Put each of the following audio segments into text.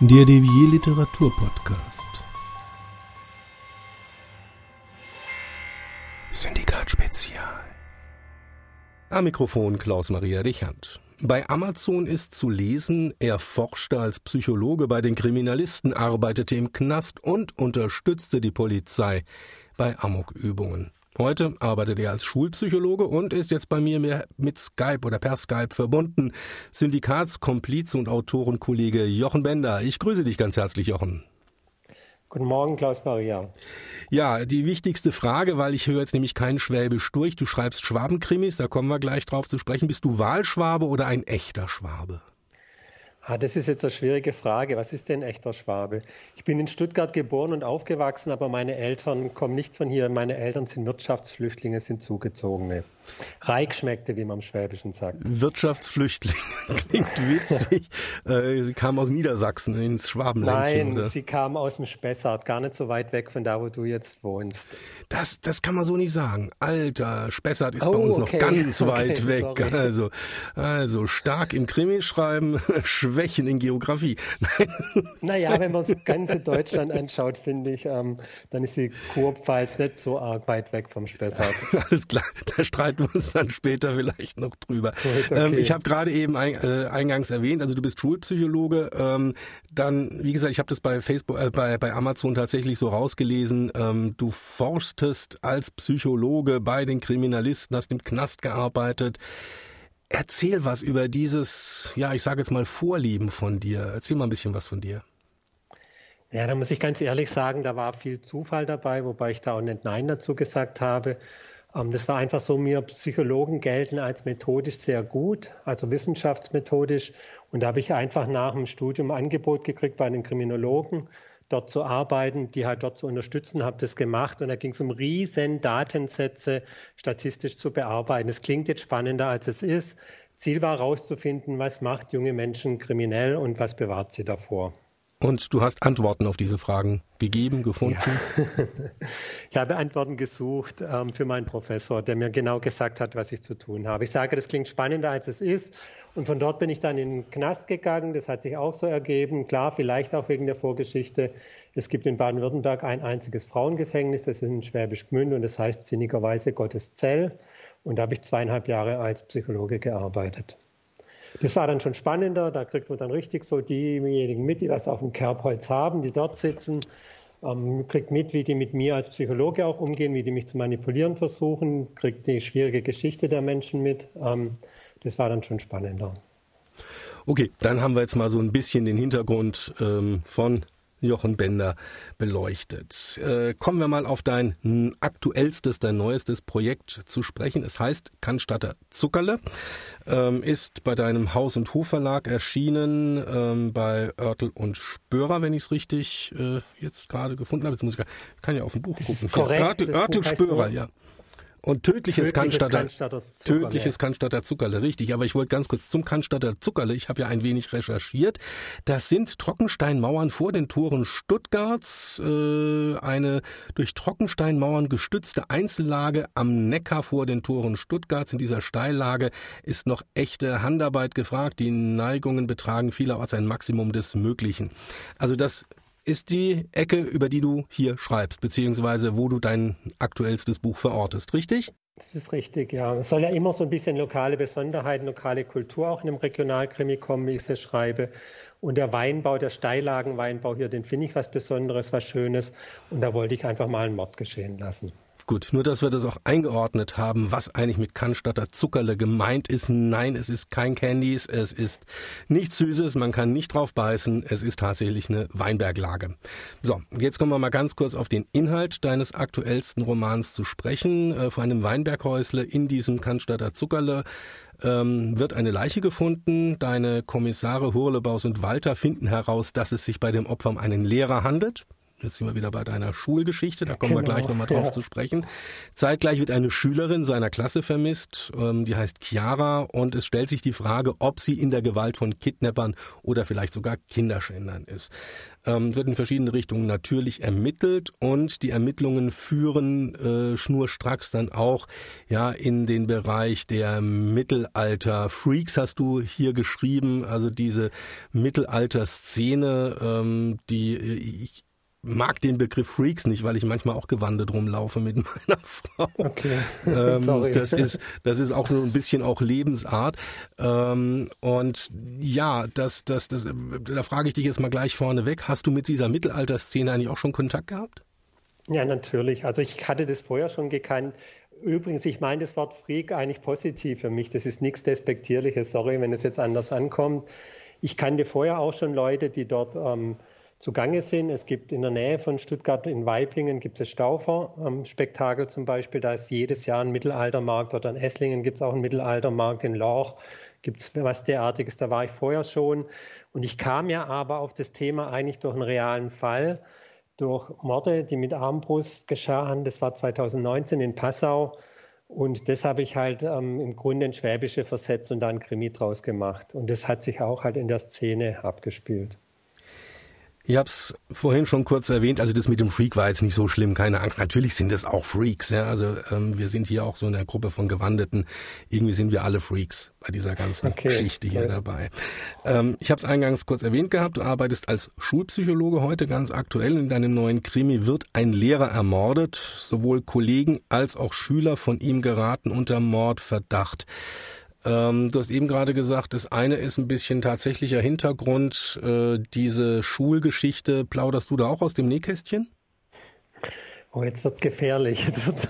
Der Devier Literaturpodcast. Syndikat Spezial. Am Mikrofon Klaus-Maria Richand. Bei Amazon ist zu lesen, er forschte als Psychologe bei den Kriminalisten, arbeitete im Knast und unterstützte die Polizei bei Amokübungen. Heute arbeitet er als Schulpsychologe und ist jetzt bei mir mit Skype oder per Skype verbunden. Syndikatskomplize und Autorenkollege Jochen Bender. Ich grüße dich ganz herzlich, Jochen. Guten Morgen, Klaus-Maria. Ja, die wichtigste Frage, weil ich höre jetzt nämlich keinen Schwäbisch durch. Du schreibst Schwabenkrimis, da kommen wir gleich drauf zu sprechen. Bist du Wahlschwabe oder ein echter Schwabe? Das ist jetzt eine schwierige Frage. Was ist denn ein echter Schwabe? Ich bin in Stuttgart geboren und aufgewachsen, aber meine Eltern kommen nicht von hier. Meine Eltern sind Wirtschaftsflüchtlinge, sind Zugezogene. Reikschmeckte, wie man im Schwäbischen sagt. Wirtschaftsflüchtlinge, klingt witzig. Sie kamen aus Niedersachsen ins Schwabenländchen, Nein, oder? sie kamen aus dem Spessart, gar nicht so weit weg von da, wo du jetzt wohnst. Das kann man so nicht sagen. Alter, Spessart ist bei uns noch ganz weit weg. Also stark im Krimi schreiben, Schwächen in Geografie. Naja, wenn man das ganze Deutschland anschaut, finde ich, dann ist die Kurpfalz nicht so arg weit weg vom Spessart. Alles klar, da streiten wir uns dann später vielleicht noch drüber. Gut, okay. Ich habe gerade eben eingangs erwähnt, also du bist Schulpsychologe. Dann, wie gesagt, ich habe das bei Facebook, bei Amazon tatsächlich so rausgelesen. Du forstest als Psychologe bei den Kriminalisten, hast im Knast gearbeitet. Erzähl was über dieses, ja, ich sage jetzt mal Vorlieben von dir. Erzähl mal ein bisschen was von dir. Ja, da muss ich ganz ehrlich sagen, da war viel Zufall dabei, wobei ich da auch nicht Nein dazu gesagt habe. Das war einfach so, mir Psychologen gelten als methodisch sehr gut, also wissenschaftsmethodisch. Und da habe ich einfach nach dem Studium ein Angebot gekriegt bei einem Kriminologen, dort zu arbeiten, die halt dort zu unterstützen, habe das gemacht und da ging es um riesen Datensätze statistisch zu bearbeiten. Das klingt jetzt spannender, als es ist. Ziel war herauszufinden, was macht junge Menschen kriminell und was bewahrt sie davor. Und du hast Antworten auf diese Fragen gegeben, gefunden? Ja. Ich habe Antworten gesucht für meinen Professor, der mir genau gesagt hat, was ich zu tun habe. Ich sage, das klingt spannender, als es ist. Und von dort bin ich dann in den Knast gegangen. Das hat sich auch so ergeben. Klar, vielleicht auch wegen der Vorgeschichte. Es gibt in Baden-Württemberg ein einziges Frauengefängnis. Das ist in Schwäbisch Gmünd und das heißt sinnigerweise Gotteszell. Und da habe ich 2,5 Jahre als Psychologe gearbeitet. Das war dann schon spannender, da kriegt man dann richtig so diejenigen mit, die was auf dem Kerbholz haben, die dort sitzen, kriegt mit, wie die mit mir als Psychologe auch umgehen, wie die mich zu manipulieren versuchen, kriegt die schwierige Geschichte der Menschen mit. Das war dann schon spannender. Okay, dann haben wir jetzt mal so ein bisschen den Hintergrund von Jochen Bender beleuchtet. Kommen wir mal auf dein aktuellstes, dein neuestes Projekt zu sprechen. Es heißt Cannstatter Zuckerle, ist bei deinem Haus- und Hofverlag erschienen, bei Oertel und Spörer, wenn ich es richtig jetzt gerade gefunden habe. Jetzt muss ich kann ja auf dem Buch das gucken. Ist korrekt. Ja, Oertel Spörer, ja. Und tödliches Cannstatter Zuckerle, richtig. Aber ich wollte ganz kurz zum Cannstatter Zuckerle. Ich habe ja ein wenig recherchiert. Das sind Trockensteinmauern vor den Toren Stuttgarts. Eine durch Trockensteinmauern gestützte Einzellage am Neckar vor den Toren Stuttgarts. In dieser Steillage ist noch echte Handarbeit gefragt. Die Neigungen betragen vielerorts ein Maximum des Möglichen. Also das ist die Ecke, über die du hier schreibst, beziehungsweise wo du dein aktuellstes Buch verortest, richtig? Das ist richtig, ja. Es soll ja immer so ein bisschen lokale Besonderheiten, lokale Kultur auch in einem Regionalkrimi kommen, wie ich es schreibe. Und der Weinbau, der Steillagenweinbau hier, den finde ich was Besonderes, was Schönes. Und da wollte ich einfach mal einen Mord geschehen lassen. Gut, nur dass wir das auch eingeordnet haben, was eigentlich mit Cannstatter Zuckerle gemeint ist. Nein, es ist kein Candies, es ist nichts Süßes, man kann nicht drauf beißen, es ist tatsächlich eine Weinberglage. So, jetzt kommen wir mal ganz kurz auf den Inhalt deines aktuellsten Romans zu sprechen. Vor einem Weinberghäusle in diesem Cannstatter Zuckerle wird eine Leiche gefunden. Deine Kommissare Hurlebaus und Walter finden heraus, dass es sich bei dem Opfer um einen Lehrer handelt. Jetzt sind wir wieder bei deiner Schulgeschichte, da kommen wir gleich nochmal drauf zu sprechen. Zeitgleich wird eine Schülerin seiner Klasse vermisst, die heißt Chiara, und es stellt sich die Frage, ob sie in der Gewalt von Kidnappern oder vielleicht sogar Kinderschändern ist. Wird in verschiedene Richtungen natürlich ermittelt, und die Ermittlungen führen schnurstracks dann auch in den Bereich der Mittelalter-Freaks, hast du hier geschrieben, also diese Mittelalter-Szene, ich mag den Begriff Freaks nicht, weil ich manchmal auch gewandet rumlaufe mit meiner Frau. Okay, sorry. Das ist auch nur ein bisschen auch Lebensart. Und ja, da frage ich dich jetzt mal gleich vorneweg, hast du mit dieser Mittelalter-Szene eigentlich auch schon Kontakt gehabt? Ja, natürlich. Also ich hatte das vorher schon gekannt. Übrigens, ich meine das Wort Freak eigentlich positiv für mich. Das ist nichts Despektierliches. Sorry, wenn es jetzt anders ankommt. Ich kannte vorher auch schon Leute, die dort zugange sind. Es gibt in der Nähe von Stuttgart in Waiblingen gibt es Staufer-Spektakel zum Beispiel. Da ist jedes Jahr ein Mittelaltermarkt. Dort an Esslingen gibt es auch einen Mittelaltermarkt. In Lorch gibt es was derartiges. Da war ich vorher schon. Und ich kam ja aber auf das Thema eigentlich durch einen realen Fall, durch Morde, die mit Armbrust geschahen. Das war 2019 in Passau. Und das habe ich halt im Grunde in Schwäbische versetzt und da einen Krimi draus gemacht. Und das hat sich auch halt in der Szene abgespielt. Ich habe es vorhin schon kurz erwähnt, also das mit dem Freak war jetzt nicht so schlimm, keine Angst. Natürlich sind es auch Freaks, ja. Also wir sind hier auch so in einer Gruppe von Gewandeten. Irgendwie sind wir alle Freaks bei dieser ganzen Geschichte hier dabei. Ich habe es eingangs kurz erwähnt gehabt, du arbeitest als Schulpsychologe heute ganz aktuell. In deinem neuen Krimi wird ein Lehrer ermordet, sowohl Kollegen als auch Schüler von ihm geraten unter Mordverdacht. Du hast eben gerade gesagt, das eine ist ein bisschen tatsächlicher Hintergrund, diese Schulgeschichte. Plauderst du da auch aus dem Nähkästchen? Oh, jetzt wird's gefährlich.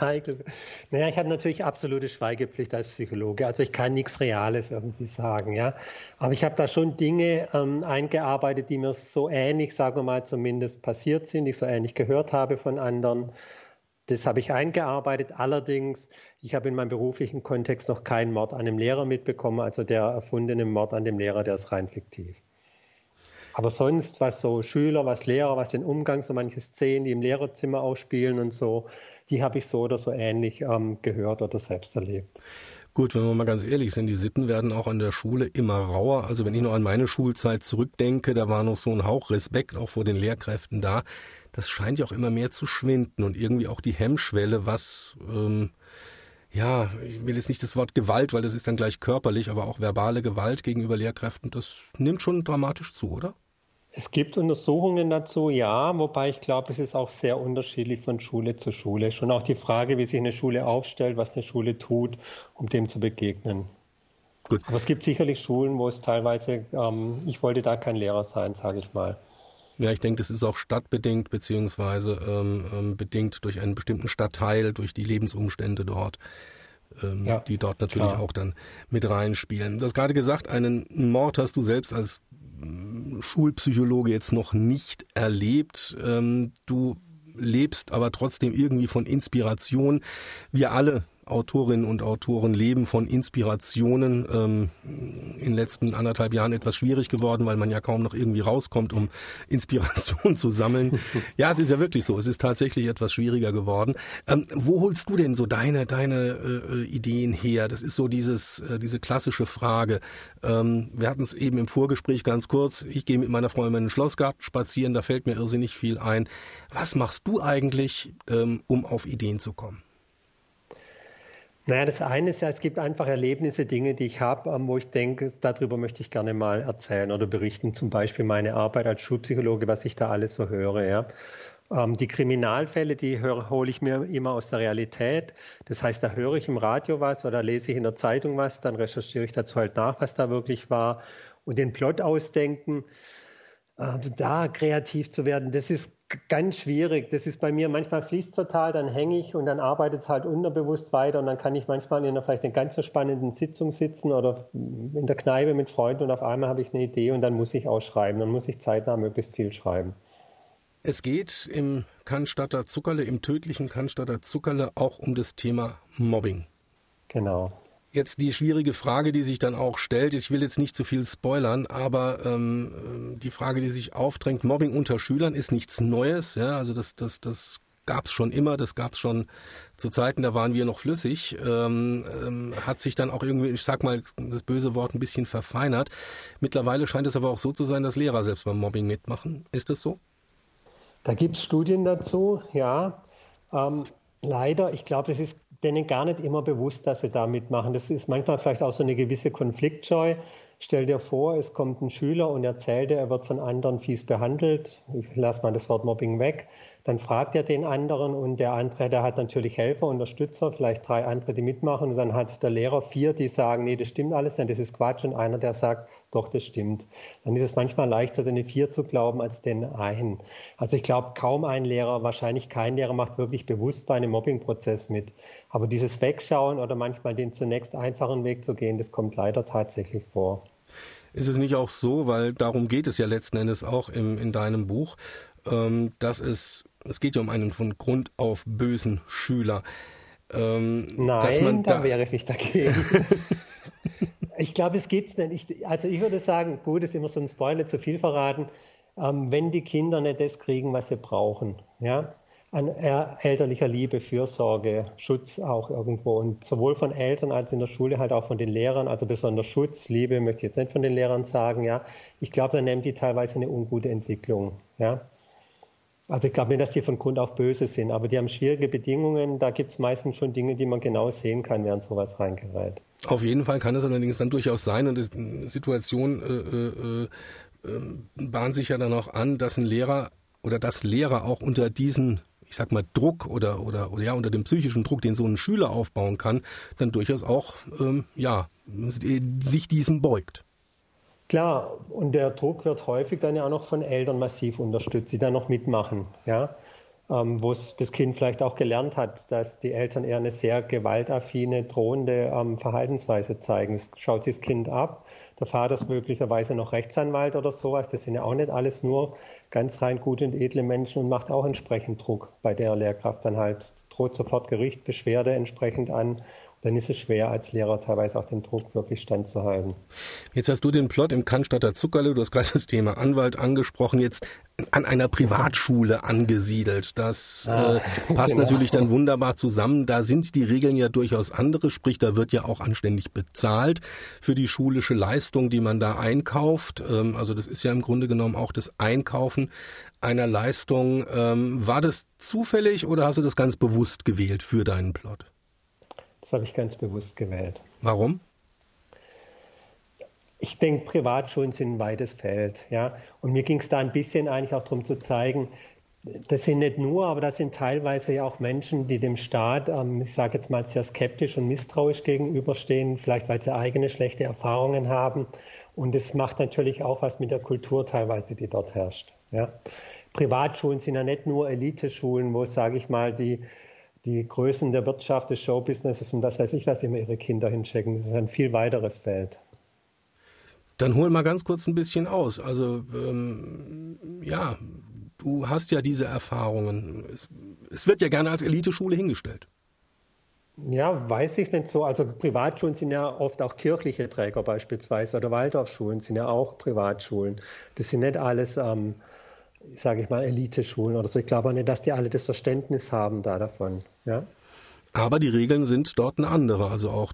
Naja, ich habe natürlich absolute Schweigepflicht als Psychologe. Also ich kann nichts Reales irgendwie sagen, ja. Aber ich habe da schon Dinge eingearbeitet, die mir so ähnlich, sagen wir mal, zumindest passiert sind, die ich so ähnlich gehört habe von anderen. Das habe ich eingearbeitet. Allerdings, ich habe in meinem beruflichen Kontext noch keinen Mord an einem Lehrer mitbekommen. Also der erfundene Mord an dem Lehrer, der ist rein fiktiv. Aber sonst, was so Schüler, was Lehrer, was den Umgang, so manche Szenen, die im Lehrerzimmer ausspielen und so, die habe ich so oder so ähnlich gehört oder selbst erlebt. Gut, wenn wir mal ganz ehrlich sind, die Sitten werden auch an der Schule immer rauer. Also wenn ich noch an meine Schulzeit zurückdenke, da war noch so ein Hauch Respekt auch vor den Lehrkräften da. Das scheint ja auch immer mehr zu schwinden und irgendwie auch die Hemmschwelle, was, ich will jetzt nicht das Wort Gewalt, weil das ist dann gleich körperlich, aber auch verbale Gewalt gegenüber Lehrkräften, das nimmt schon dramatisch zu, oder? Es gibt Untersuchungen dazu, ja, wobei ich glaube, es ist auch sehr unterschiedlich von Schule zu Schule. Schon auch die Frage, wie sich eine Schule aufstellt, was eine Schule tut, um dem zu begegnen. Gut. Aber es gibt sicherlich Schulen, wo es teilweise, ich wollte da kein Lehrer sein, sage ich mal. Ja, ich denke, das ist auch stadtbedingt, beziehungsweise bedingt durch einen bestimmten Stadtteil, durch die Lebensumstände dort, die dort natürlich auch dann mit reinspielen. Du hast gerade gesagt, einen Mord hast du selbst als Schulpsychologe jetzt noch nicht erlebt. Du lebst aber trotzdem irgendwie von Inspiration. Wir alle Autorinnen und Autoren leben von Inspirationen. In den letzten 1,5 Jahren etwas schwierig geworden, weil man ja kaum noch irgendwie rauskommt, um Inspiration zu sammeln. Ja, es ist ja wirklich so. Es ist tatsächlich etwas schwieriger geworden. Wo holst du denn so deine Ideen her? Das ist so diese klassische Frage. Wir hatten es eben im Vorgespräch ganz kurz. Ich gehe mit meiner Freundin in den Schlossgarten spazieren. Da fällt mir irrsinnig viel ein. Was machst du eigentlich, um auf Ideen zu kommen? Naja, das eine ist ja, es gibt einfach Erlebnisse, Dinge, die ich habe, wo ich denke, darüber möchte ich gerne mal erzählen oder berichten. Zum Beispiel meine Arbeit als Schulpsychologe, was ich da alles so höre. Ja. Die Kriminalfälle, die hole ich mir immer aus der Realität. Das heißt, da höre ich im Radio was oder lese ich in der Zeitung was, dann recherchiere ich dazu halt nach, was da wirklich war. Und den Plot ausdenken, da kreativ zu werden, das ist ganz schwierig. Das ist bei mir, manchmal fließt es total, dann hänge ich und dann arbeitet es halt unterbewusst weiter und dann kann ich manchmal in einer vielleicht eine ganz so spannenden Sitzung sitzen oder in der Kneipe mit Freunden und auf einmal habe ich eine Idee und dann muss ich auch schreiben, dann muss ich zeitnah möglichst viel schreiben. Es geht im Cannstatter Zuckerle, im tödlichen Cannstatter Zuckerle auch um das Thema Mobbing. Genau. Jetzt die schwierige Frage, die sich dann auch stellt, ich will jetzt nicht zu viel spoilern, aber die Frage, die sich aufdrängt, Mobbing unter Schülern ist nichts Neues, ja, also das gab es schon immer, das gab es schon zu Zeiten, da waren wir noch flüssig, hat sich dann auch irgendwie, ich sag mal das böse Wort, ein bisschen verfeinert. Mittlerweile scheint es aber auch so zu sein, dass Lehrer selbst beim Mobbing mitmachen. Ist das so? Da gibt es Studien dazu, ja. Leider, ich glaube, das ist denen gar nicht immer bewusst, dass sie da mitmachen. Das ist manchmal vielleicht auch so eine gewisse Konfliktscheu. Stell dir vor, es kommt ein Schüler und erzählt, er wird von anderen fies behandelt. Ich lasse mal das Wort Mobbing weg. Dann fragt er den anderen und der andere, der hat natürlich Helfer, Unterstützer, vielleicht 3 andere, die mitmachen. Und dann hat der Lehrer 4, die sagen, nee, das stimmt alles, denn das ist Quatsch. Und einer, der sagt, doch, das stimmt. Dann ist es manchmal leichter, den 4 zu glauben, als den einen. Also ich glaube, kaum ein Lehrer, wahrscheinlich kein Lehrer macht wirklich bewusst bei einem Mobbingprozess mit. Aber dieses Wegschauen oder manchmal den zunächst einfachen Weg zu gehen, das kommt leider tatsächlich vor. Ist es nicht auch so, weil darum geht es ja letzten Endes auch in deinem Buch, dass es geht ja um einen von Grund auf bösen Schüler. Nein, da wäre ich nicht dagegen. Ich glaube, es geht nicht. Also ich würde sagen, gut, ist immer so ein Spoiler, zu viel verraten, wenn die Kinder nicht das kriegen, was sie brauchen, ja, an elterlicher Liebe, Fürsorge, Schutz auch irgendwo und sowohl von Eltern als in der Schule halt auch von den Lehrern, also besonders Schutz, Liebe möchte ich jetzt nicht von den Lehrern sagen, ja. Ich glaube, dann nehmen die teilweise eine ungute Entwicklung, ja. Also ich glaube nicht, dass die von Grund auf böse sind, aber die haben schwierige Bedingungen, da gibt es meistens schon Dinge, die man genau sehen kann, während sowas reingerät. Auf jeden Fall kann es allerdings dann durchaus sein und die Situation bahnt sich ja dann auch an, dass ein Lehrer oder dass Lehrer auch unter diesen, ich sag mal, Druck oder ja, unter dem psychischen Druck, den so ein Schüler aufbauen kann, dann durchaus auch sich diesem beugt. Klar, und der Druck wird häufig dann ja auch noch von Eltern massiv unterstützt, die dann noch mitmachen, ja, wo es das Kind vielleicht auch gelernt hat, dass die Eltern eher eine sehr gewaltaffine, drohende Verhaltensweise zeigen. Das schaut sich das Kind ab. Der Vater ist möglicherweise noch Rechtsanwalt oder sowas. Das sind ja auch nicht alles nur ganz rein gute und edle Menschen und macht auch entsprechend Druck bei der Lehrkraft dann halt, droht sofort Gericht, Beschwerde entsprechend an. Dann ist es schwer, als Lehrer teilweise auch den Druck wirklich standzuhalten. Jetzt hast du den Plot im Cannstatter Zuckerle, du hast gerade das Thema Anwalt angesprochen, jetzt an einer Privatschule angesiedelt. Das passt genau. Natürlich dann wunderbar zusammen. Da sind die Regeln ja durchaus andere, sprich, da wird ja auch anständig bezahlt für die schulische Leistung, die man da einkauft. Also das ist ja im Grunde genommen auch das Einkaufen einer Leistung. War das zufällig oder hast du das ganz bewusst gewählt für deinen Plot? Das habe ich ganz bewusst gewählt. Warum? Ich denke, Privatschulen sind ein weites Feld. Ja? Und mir ging es da ein bisschen eigentlich auch darum zu zeigen, das sind nicht nur, aber das sind teilweise ja auch Menschen, die dem Staat, ich sage jetzt mal, sehr skeptisch und misstrauisch gegenüberstehen, vielleicht weil sie eigene schlechte Erfahrungen haben. Und es macht natürlich auch was mit der Kultur teilweise, die dort herrscht. Ja? Privatschulen sind ja nicht nur Eliteschulen, wo, sage ich mal, die Größen der Wirtschaft, des Showbusinesses und was weiß ich, was immer ihre Kinder hinschicken. Das ist ein viel weiteres Feld. Dann hol mal ganz kurz ein bisschen aus. Also ja, du hast ja diese Erfahrungen. Es wird ja gerne als Eliteschule hingestellt. Ja, weiß ich nicht so. Also Privatschulen sind ja oft auch kirchliche Träger beispielsweise oder Waldorfschulen sind ja auch Privatschulen. Das sind nicht alles sage ich mal, Eliteschulen oder so. Ich glaube auch nicht, dass die alle das Verständnis haben davon. Ja? Aber die Regeln sind dort eine andere. Also auch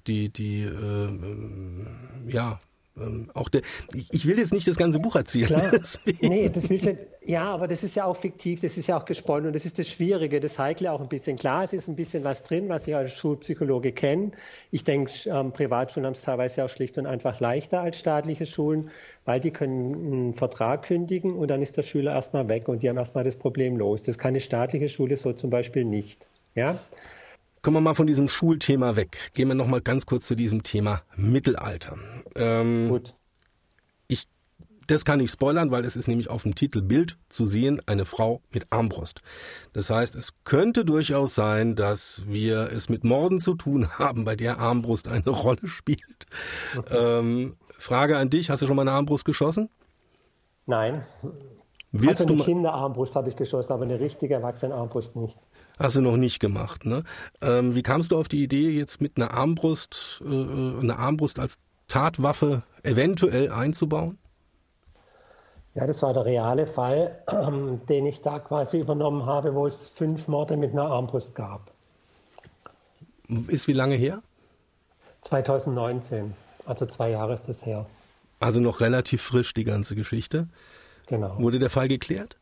auch ich will jetzt nicht das ganze Buch erzählen. Klar. Nee, das will ich nicht. Ja, aber das ist ja auch fiktiv, das ist ja auch gesponnen und das ist das Schwierige, das Heikle auch ein bisschen. Klar, es ist ein bisschen was drin, was ich als Schulpsychologe kenne. Ich denke, Privatschulen haben es teilweise auch schlicht und einfach leichter als staatliche Schulen, weil die können einen Vertrag kündigen und dann ist der Schüler erstmal weg und die haben erstmal das Problem los. Das kann eine staatliche Schule so zum Beispiel nicht. Ja? Kommen wir mal von diesem Schulthema weg. Gehen wir noch mal ganz kurz zu diesem Thema Mittelalter. Gut. Das kann ich spoilern, weil es ist nämlich auf dem Titelbild zu sehen, eine Frau mit Armbrust. Das heißt, es könnte durchaus sein, dass wir es mit Morden zu tun haben, bei der Armbrust eine Rolle spielt. Okay. Frage an dich, hast du schon mal eine Armbrust geschossen? Nein. Also eine Kinderarmbrust habe ich geschossen, aber eine richtige Erwachsenenarmbrust nicht. Hast du noch nicht gemacht, ne? Wie kamst du auf die Idee, jetzt mit einer Armbrust als Tatwaffe eventuell einzubauen? Ja, das war der reale Fall, den ich da quasi übernommen habe, wo es 5 Morde mit einer Armbrust gab. Ist wie lange her? 2019, also 2 Jahre ist das her. Also noch relativ frisch die ganze Geschichte. Genau. Wurde der Fall geklärt?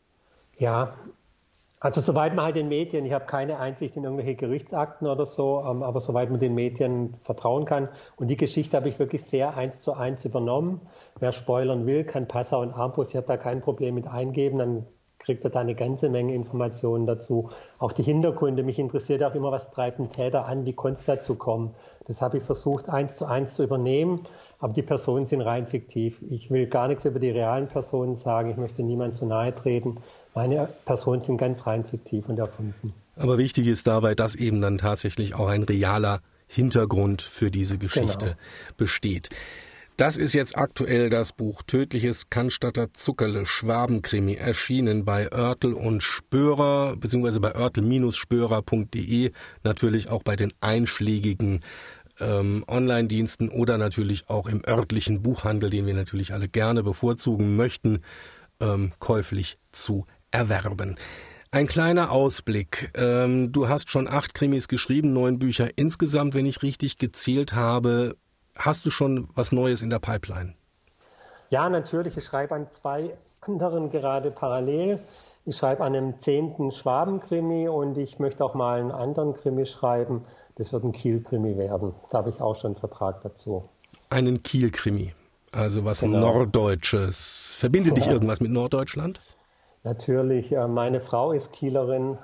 Ja, also soweit man halt den Medien, ich habe keine Einsicht in irgendwelche Gerichtsakten oder so, aber soweit man den Medien vertrauen kann. Und die Geschichte habe ich wirklich sehr 1:1 übernommen. Wer spoilern will, kann Passau und Armbrust, ich habe da kein Problem mit eingeben, dann kriegt er da eine ganze Menge Informationen dazu. Auch die Hintergründe, mich interessiert auch immer, was treibt ein Täter an, wie konnte es dazu kommen. Das habe ich versucht 1:1 zu übernehmen, aber die Personen sind rein fiktiv. Ich will gar nichts über die realen Personen sagen, ich möchte niemand zu nahe treten. Meine Personen sind ganz rein fiktiv und erfunden. Aber wichtig ist dabei, dass eben dann tatsächlich auch ein realer Hintergrund für diese Geschichte besteht. Das ist jetzt aktuell das Buch Tödliches Cannstatter Zuckerle, Schwabenkrimi, erschienen bei Oertel und Spörer, beziehungsweise bei oertel-spörer.de, natürlich auch bei den einschlägigen Online-Diensten oder natürlich auch im örtlichen Buchhandel, den wir natürlich alle gerne bevorzugen möchten, käuflich zu erwerben. Ein kleiner Ausblick. Du hast schon 8 Krimis geschrieben, 9 Bücher insgesamt, wenn ich richtig gezählt habe. Hast du schon was Neues in der Pipeline? Ja, natürlich. Ich schreibe an 2 anderen gerade parallel. Ich schreibe an einem 10. Schwabenkrimi und ich möchte auch mal einen anderen Krimi schreiben. Das wird ein Kiel-Krimi werden. Da habe ich auch schon einen Vertrag dazu. Einen Kiel-Krimi, also was Norddeutsches. Verbindet dich irgendwas mit Norddeutschland? Natürlich. Meine Frau ist Kielerin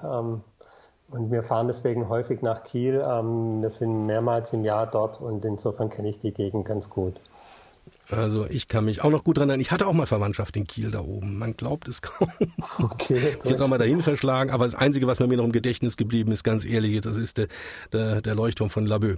und wir fahren deswegen häufig nach Kiel. Wir sind mehrmals im Jahr dort und insofern kenne ich die Gegend ganz gut. Also ich kann mich auch noch gut daran erinnern. Ich hatte auch mal Verwandtschaft in Kiel da oben. Man glaubt es kaum. Okay, ich jetzt auch mal dahin verschlagen. Aber das Einzige, was mir noch im Gedächtnis geblieben ist, ganz ehrlich, das ist der Leuchtturm von Laboe.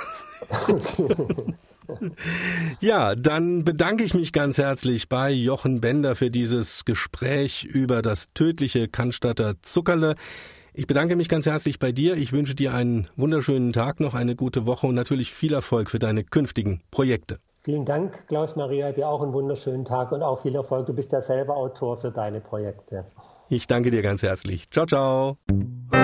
Ja, dann bedanke ich mich ganz herzlich bei Jochen Bender für dieses Gespräch über das tödliche Cannstatter Zuckerle. Ich bedanke mich ganz herzlich bei dir. Ich wünsche dir einen wunderschönen Tag noch, eine gute Woche und natürlich viel Erfolg für deine künftigen Projekte. Vielen Dank, Klaus-Maria, dir auch einen wunderschönen Tag und auch viel Erfolg. Du bist ja selber Autor für deine Projekte. Ich danke dir ganz herzlich. Ciao, ciao.